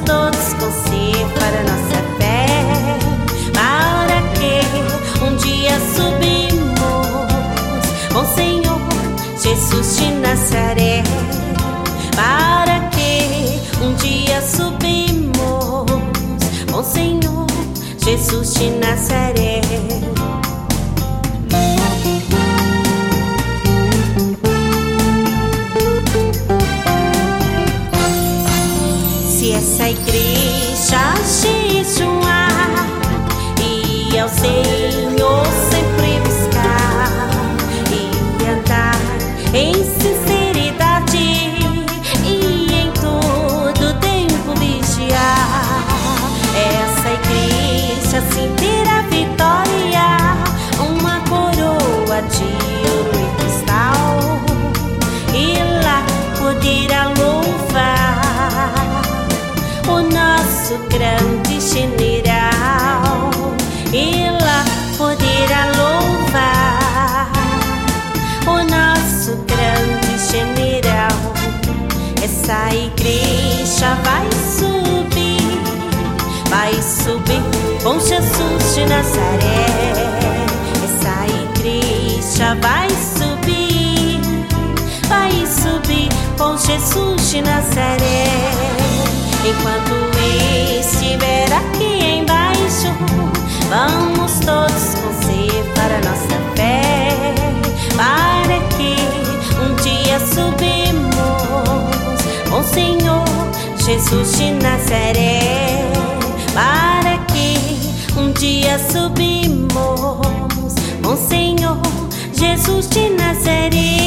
todos com você para nossa fé, para que um dia subimos, bom Senhor Jesus de Nazaré, para que um dia subimos, bom Senhor Jesus de Nazaré. Se essa igreja jejuar e ao Senhor sempre buscar e andar em sinceridade e em todo tempo vigiar, essa igreja sim terá vitória, uma coroa de ouro e cristal, e lá poderá louvar o nosso grande general, e lá poderá louvar o nosso grande general. Essa igreja vai subir com Jesus de Nazaré. Essa igreja vai subir com Jesus de Nazaré. Enquanto estiver aqui embaixo, vamos todos com você para nossa fé, para que um dia subimos, bom Senhor Jesus de Nazaré, para que um dia subimos, bom Senhor Jesus de Nazaré.